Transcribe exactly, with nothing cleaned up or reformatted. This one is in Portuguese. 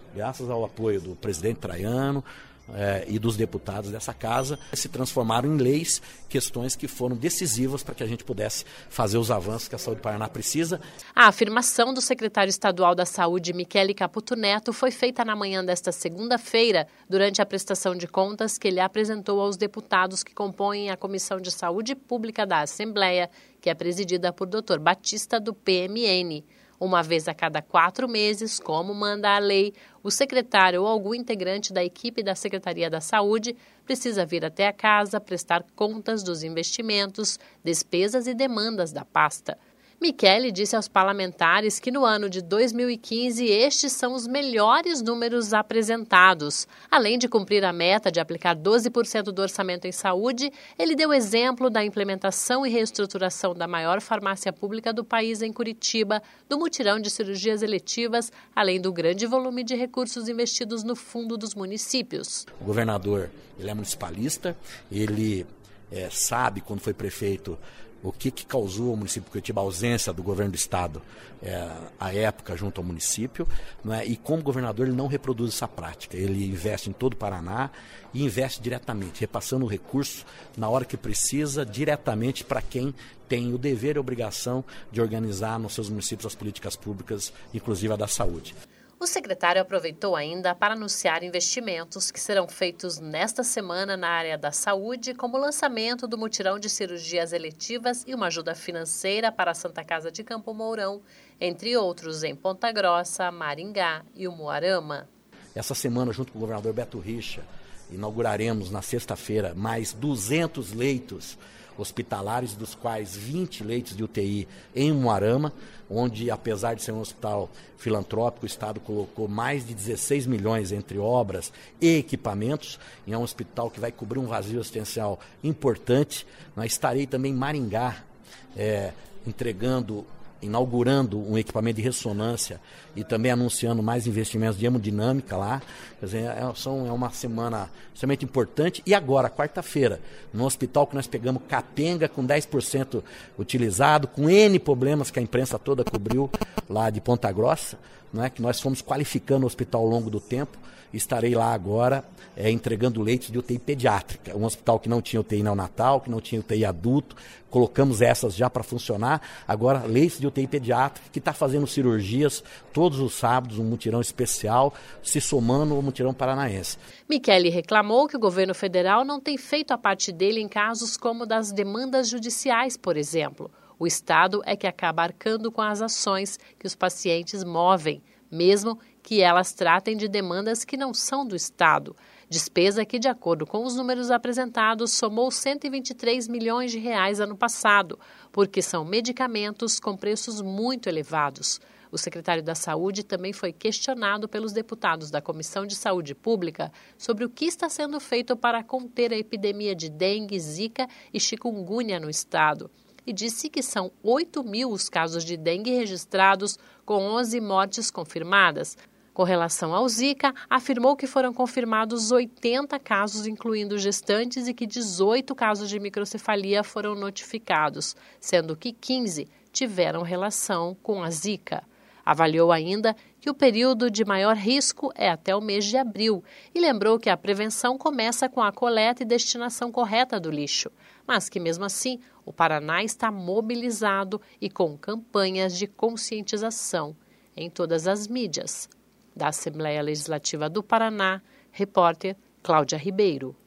graças ao apoio do presidente Traiano, É, e dos deputados dessa casa, se transformaram em leis, questões que foram decisivas para que a gente pudesse fazer os avanços que a saúde do Paraná precisa. A afirmação do secretário estadual da Saúde, Michele Caputo Neto, foi feita na manhã desta segunda-feira, durante a prestação de contas que ele apresentou aos deputados que compõem a Comissão de Saúde Pública da Assembleia, que é presidida por doutor Batista, do P M N. Uma vez a cada quatro meses, como manda a lei, o secretário ou algum integrante da equipe da Secretaria da Saúde precisa vir até a casa prestar contas dos investimentos, despesas e demandas da pasta. Michele disse aos parlamentares que no ano de dois mil e quinze estes são os melhores números apresentados. Além de cumprir a meta de aplicar doze por cento do orçamento em saúde, ele deu exemplo da implementação e reestruturação da maior farmácia pública do país em Curitiba, do mutirão de cirurgias eletivas, além do grande volume de recursos investidos no fundo dos municípios. O governador, ele é municipalista, ele é, sabe, quando foi prefeito, o que, que causou ao município de Curitiba a ausência do governo do estado é, à época junto ao município, não é? E como governador ele não reproduz essa prática, ele investe em todo o Paraná e investe diretamente, repassando o recurso na hora que precisa, diretamente para quem tem o dever e a obrigação de organizar nos seus municípios as políticas públicas, inclusive a da saúde. O secretário aproveitou ainda para anunciar investimentos que serão feitos nesta semana na área da saúde, como o lançamento do mutirão de cirurgias eletivas e uma ajuda financeira para a Santa Casa de Campo Mourão, entre outros em Ponta Grossa, Maringá e Umuarama. Essa semana, junto com o governador Beto Richa, inauguraremos na sexta-feira mais duzentos leitos hospitalares, dos quais vinte leitos de U T I em Umuarama, onde, apesar de ser um hospital filantrópico, o Estado colocou mais de dezesseis milhões entre obras e equipamentos, e é um hospital que vai cobrir um vazio assistencial importante. Nós estarei também em Maringá, é, entregando, inaugurando um equipamento de ressonância e também anunciando mais investimentos de hemodinâmica lá. Quer dizer, é, são, é uma semana extremamente importante. E agora, quarta-feira, no hospital que nós pegamos capenga com dez por cento utilizado, com N problemas que a imprensa toda cobriu lá de Ponta Grossa, não é? Que nós fomos qualificando o hospital ao longo do tempo. Estarei lá agora é, entregando leitos de U T I pediátrica, um hospital que não tinha U T I neonatal, que não tinha U T I adulto, colocamos essas já para funcionar, agora leitos de U T I pediátrica, que está fazendo cirurgias todos os sábados, um mutirão especial, se somando ao mutirão paranaense. Michele reclamou que o governo federal não tem feito a parte dele em casos como das demandas judiciais, por exemplo. O Estado é que acaba arcando com as ações que os pacientes movem, mesmo que elas tratem de demandas que não são do Estado. Despesa que, de acordo com os números apresentados, somou cento e vinte e três milhões de reais ano passado, porque são medicamentos com preços muito elevados. O secretário da Saúde também foi questionado pelos deputados da Comissão de Saúde Pública sobre o que está sendo feito para conter a epidemia de dengue, zika e chikungunya no estado. E disse que são oito mil os casos de dengue registrados, com onze mortes confirmadas. Com relação ao Zika, afirmou que foram confirmados oitenta casos, incluindo gestantes, e que dezoito casos de microcefalia foram notificados, sendo que quinze tiveram relação com a Zika. Avaliou ainda que o período de maior risco é até o mês de abril e lembrou que a prevenção começa com a coleta e destinação correta do lixo, mas que mesmo assim o Paraná está mobilizado e com campanhas de conscientização em todas as mídias. Da Assembleia Legislativa do Paraná, repórter Cláudia Ribeiro.